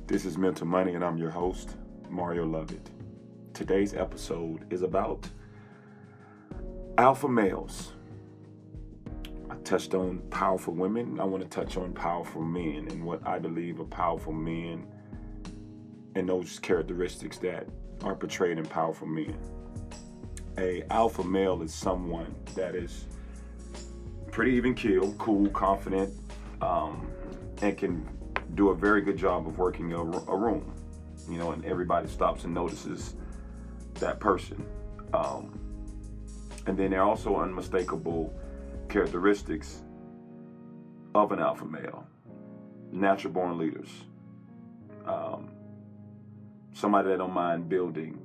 This is Mental Money, and I'm your host, Mario Lovett. Today's episode is about alpha males. I touched on powerful women. I want to touch on powerful men and what I believe are powerful men and those characteristics that are portrayed in powerful men. A alpha male is someone that is pretty even keeled, cool, confident, and can do a very good job of working a room, and everybody stops and notices that person. And then there are also unmistakable characteristics of an alpha male. Natural born leaders. Somebody that don't mind building.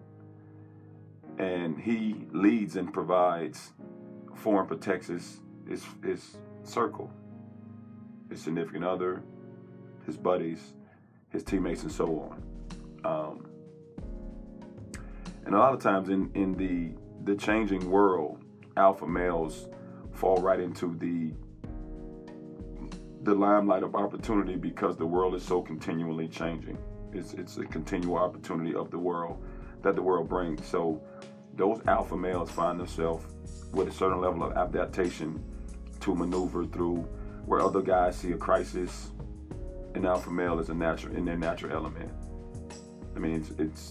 And he leads and provides for and protects his circle, his significant other, his buddies, his teammates, and so on. And a lot of times in the changing world, alpha males fall right into the limelight of opportunity because the world is so continually changing. It's a continual opportunity of the world that the world brings. So those alpha males find themselves with a certain level of adaptation to maneuver through where other guys see a crisis. An alpha male is in their natural element. I mean, it's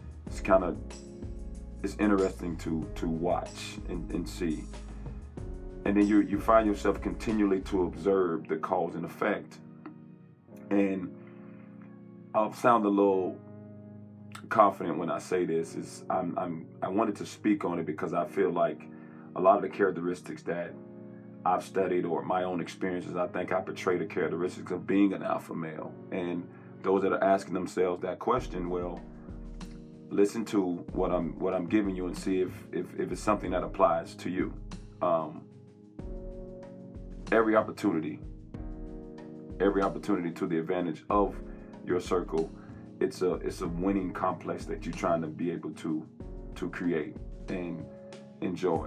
interesting to watch and see. And then you find yourself continually to observe the cause and effect. And I'll sound a little confident when I say this. I wanted to speak on it because I feel like a lot of the characteristics that I've studied or my own experiences, I think I portray the characteristics of being an alpha male. And those that are asking themselves that question, well, listen to what I'm giving you and see if it's something that applies to you. Every opportunity to the advantage of your circle, it's a winning complex that you're trying to be able to create and enjoy.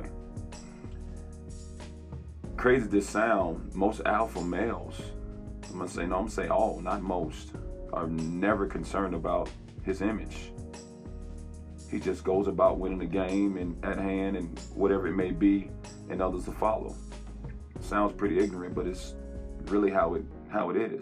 Crazy this sound, most alpha males, I'm gonna say all, not most, are never concerned about his image. He just goes about winning the game and at hand and whatever it may be, and others to follow. Sounds pretty ignorant, but it's really how it is.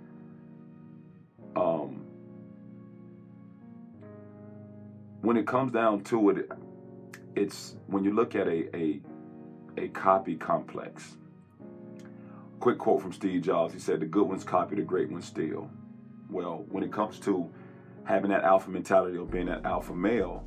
When it comes down to it, it's when you look at a copy complex. Quick quote from Steve Jobs. He said, "The good ones copy, the great ones steal." Well, when it comes to having that alpha mentality or being that alpha male,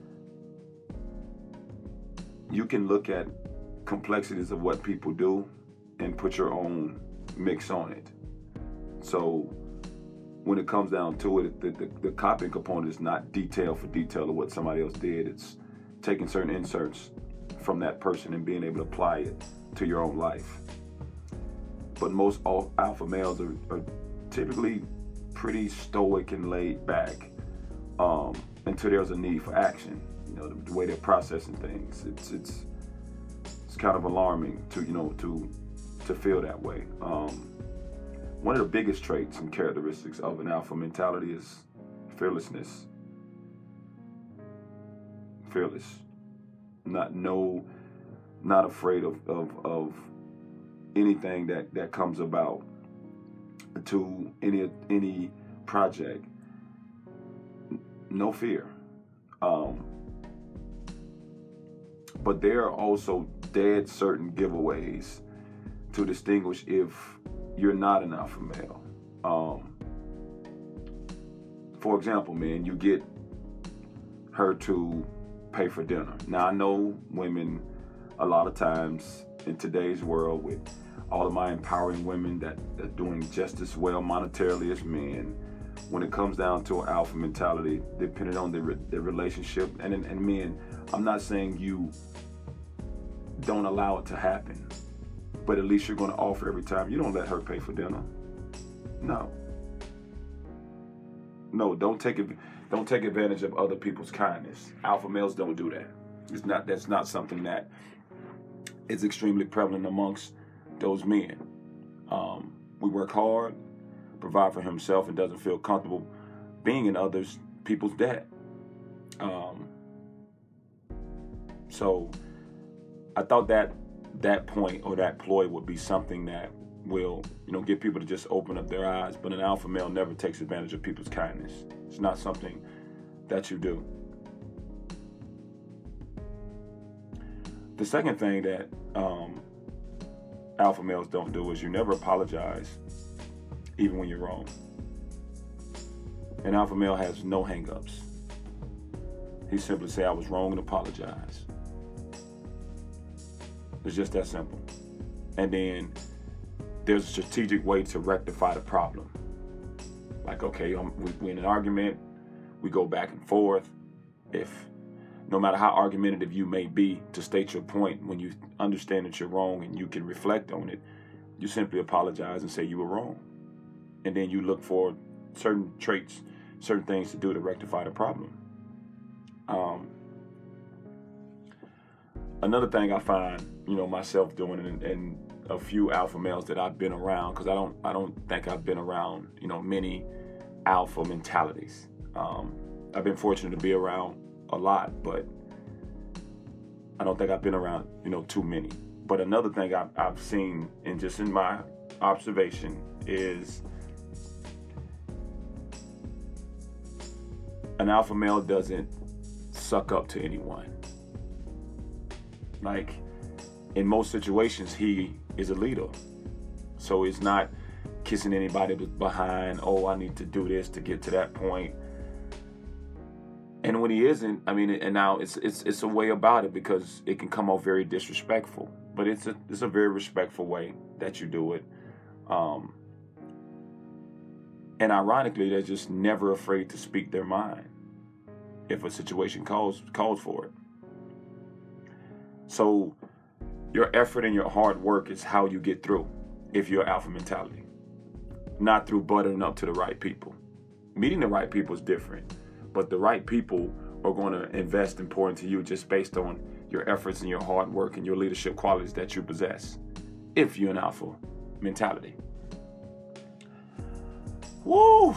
you can look at complexities of what people do and put your own mix on it. So when it comes down to it, the copying component is not detail for detail of what somebody else did. It's taking certain inserts from that person and being able to apply it to your own life. But most alpha males are typically pretty stoic and laid back until there's a need for action. The way they're processing things, it's kind of alarming to feel that way. One of the biggest traits and characteristics of an alpha mentality is fearlessness. Fearless. Not afraid of anything that comes about to any project. No fear. But there are also dead certain giveaways to distinguish if you're not an alpha male. For example, man, you get her to pay for dinner. Now, I know women, a lot of times in today's world, with all of my empowering women that are doing just as well monetarily as men, when it comes down to an alpha mentality, depending on the relationship, and men, I'm not saying you don't allow it to happen, but at least you're going to offer every time. You don't let her pay for dinner. No, don't take advantage of other people's kindness. Alpha males don't do that. That's not something that is extremely prevalent amongst those men. We work hard, provide for himself and doesn't feel comfortable being in others people's debt. So I thought that point or that ploy would be something that will, get people to just open up their eyes. But an alpha male never takes advantage of people's kindness. It's not something that you do. The second thing that alpha males don't do is you never apologize, even when you're wrong. An alpha male has no hang-ups. He simply say, I was wrong, and apologize. It's just that simple. And then there's a strategic way to rectify the problem. Like, okay, we're in an argument, we go back and forth. No matter how argumentative you may be, to state your point, when you understand that you're wrong and you can reflect on it, you simply apologize and say you were wrong. And then you look for certain traits, certain things to do to rectify the problem. Another thing I find, myself doing, and a few alpha males that I've been around, because I don't think I've been around, many alpha mentalities. I've been fortunate to be around a lot, but I don't think I've been around, too many. But another thing I've seen, and just in my observation, is an alpha male doesn't suck up to anyone. Like, in most situations, he is a leader. So it's not kissing anybody behind, oh, I need to do this to get to that point. And when he isn't, and now it's a way about it, because it can come off very disrespectful. But it's a very respectful way that you do it. And ironically, they're just never afraid to speak their mind if a situation calls for it. So your effort and your hard work is how you get through if you're alpha mentality. Not through buttering up to the right people. Meeting the right people is different, but the right people are going to invest and pour into you just based on your efforts and your hard work and your leadership qualities that you possess, if you're an alpha mentality. Woo!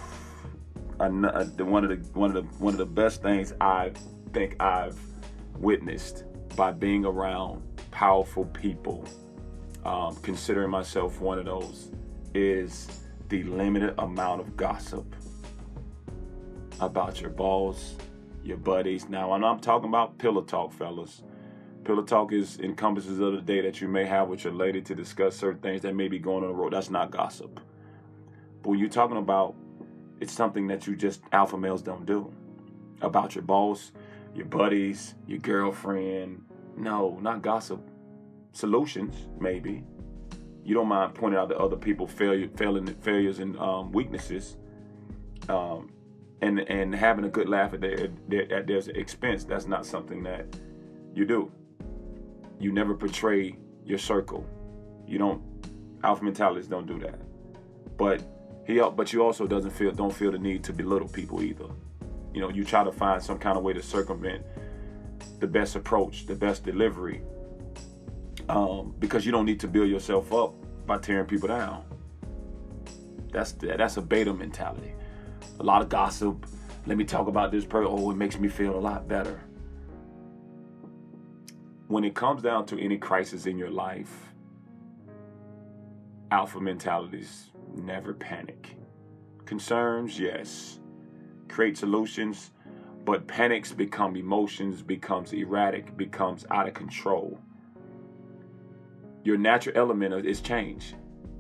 One of the best things I think I've witnessed by being around powerful people, considering myself one of those, is the limited amount of gossip about your boss, your buddies. Now, I'm talking about pillow talk, fellas. Pillow talk encompasses of the day that you may have with your lady to discuss certain things that may be going on the road. That's not gossip. But when you're talking about, it's something that you just alpha males don't do. About your boss, your buddies, your girlfriend. No, not gossip. Solutions, maybe. You don't mind pointing out the other people's failures and weaknesses, and having a good laugh at their expense. That's not something that you do. You never portray your circle. You don't. Alpha mentalities don't do that. But you also don't feel the need to belittle people either. You try to find some kind of way to circumvent the best approach, the best delivery, because you don't need to build yourself up by tearing people down. That's a beta mentality. A lot of gossip. Let me talk about this person. Oh, it makes me feel a lot better. When it comes down to any crisis in your life, alpha mentalities never panic. Concerns, yes. Create solutions, but panics become emotions, becomes erratic, becomes out of control. Your natural element is change.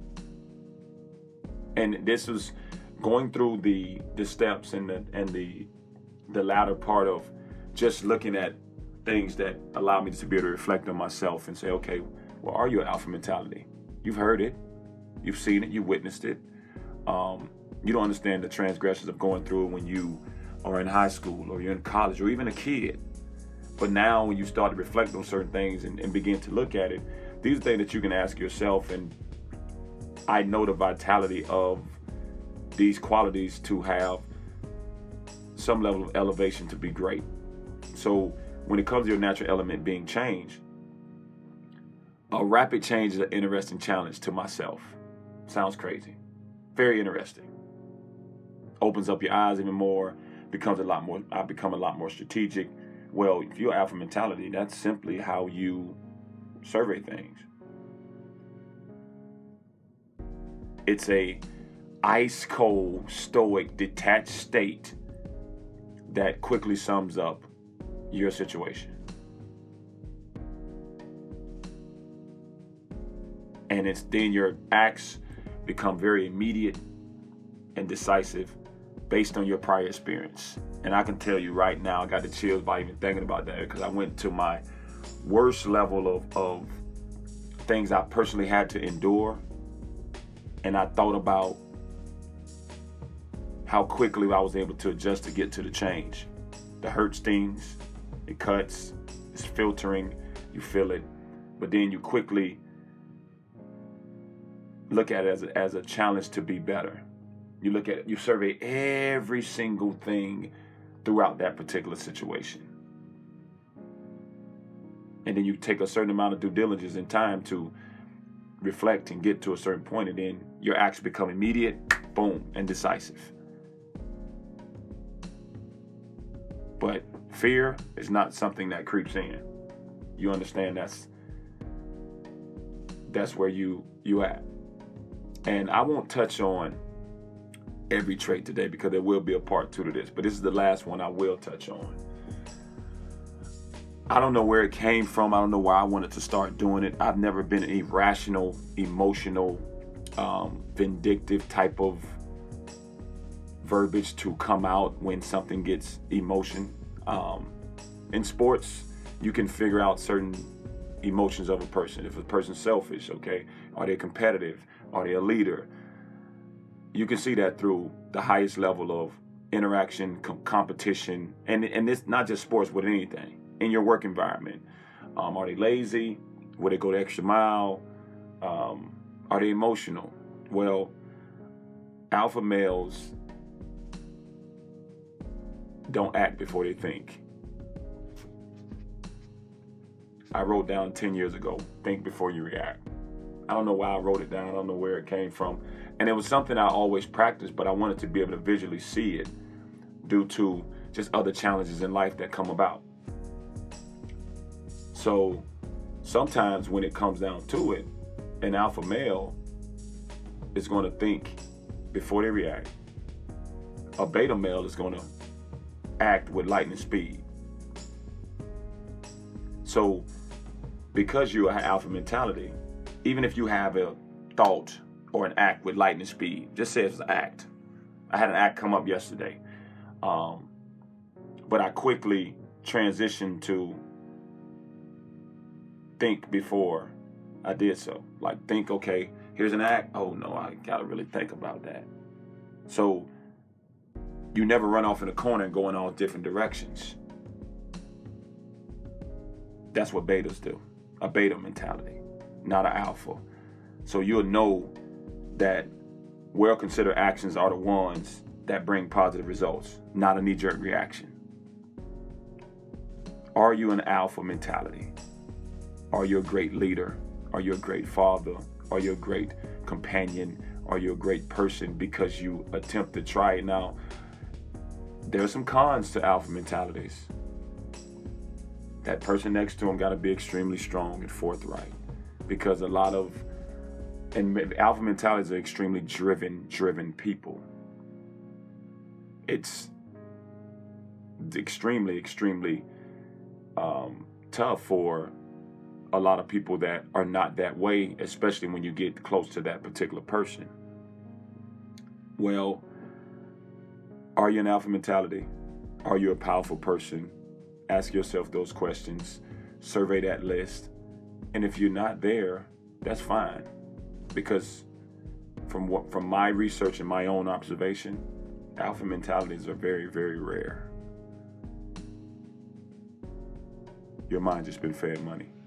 And this was going through the steps and the latter part of just looking at things that allow me to be able to reflect on myself and say, okay, well, are you an alpha mentality? You've heard it, you've seen it, you witnessed it. You don't understand the transgressions of going through it when you are in high school or you're in college or even a kid. But now when you start to reflect on certain things and begin to look at it, these are things that you can ask yourself. And I know the vitality of these qualities to have some level of elevation to be great. So when it comes to your natural element being change, a rapid change is an interesting challenge to myself. Sounds crazy. Very interesting. Opens up your eyes even more, I become a lot more strategic. Well, if you're alpha mentality, that's simply how you survey things. It's a ice cold, stoic, detached state that quickly sums up your situation. And it's then your acts become very immediate and decisive based on your prior experience. And I can tell you right now, I got the chills by even thinking about that, because I went to my worst level of things I personally had to endure. And I thought about how quickly I was able to adjust to get to the change. The hurt stings, it cuts, it's filtering, you feel it, but then you quickly look at it as a challenge to be better. You look at it, you survey every single thing throughout that particular situation. And then you take a certain amount of due diligence and time to reflect and get to a certain point, and then your acts become immediate, boom, and decisive. But fear is not something that creeps in. You understand that's where you at. And I won't touch on every trait today because there will be a part 2 to this, but this is the last one I will touch on. I don't know where it came from. I don't know why I wanted to start doing it. I've never been an irrational, emotional, vindictive type of verbiage to come out when something gets emotion. In sports, you can figure out certain emotions of a person. If a person's selfish, okay, are they competitive? Are they a leader? You can see that through the highest level of interaction, competition, and it's not just sports, with anything in your work environment. Are they lazy? Will they go the extra mile? Are they emotional? Well, alpha males don't act before they think. I wrote down 10 years ago, think before you react. I don't know why I wrote it down. I don't know where it came from. And it was something I always practiced, but I wanted to be able to visually see it due to just other challenges in life that come about. So sometimes when it comes down to it, an alpha male is going to think before they react. A beta male is going to act with lightning speed. So because you have alpha mentality, even if you have a thought or an act with lightning speed, just say it's an act. I had an act come up yesterday, but I quickly transitioned to think before I did so. Like, think, okay, here's an act. Oh no, I gotta really think about that. So you never run off in a corner and go in all different directions. That's what betas do. A beta mentality, not an alpha. So you'll know that well-considered actions are the ones that bring positive results, not a knee-jerk reaction. Are you an alpha mentality? Are you a great leader? Are you a great father? Are you a great companion? Are you a great person because you attempt to try it? Now, there are some cons to alpha mentalities. That person next to him got to be extremely strong and forthright, because and alpha mentalities are extremely driven people. It's extremely tough for a lot of people that are not that way, especially when you get close to that particular person. Well, are you an alpha mentality? Are you a powerful person? Ask yourself those questions, survey that list, and if you're not there, that's fine, because from my research and my own observation, alpha mentalities are very, very rare. Your mind just been fed money.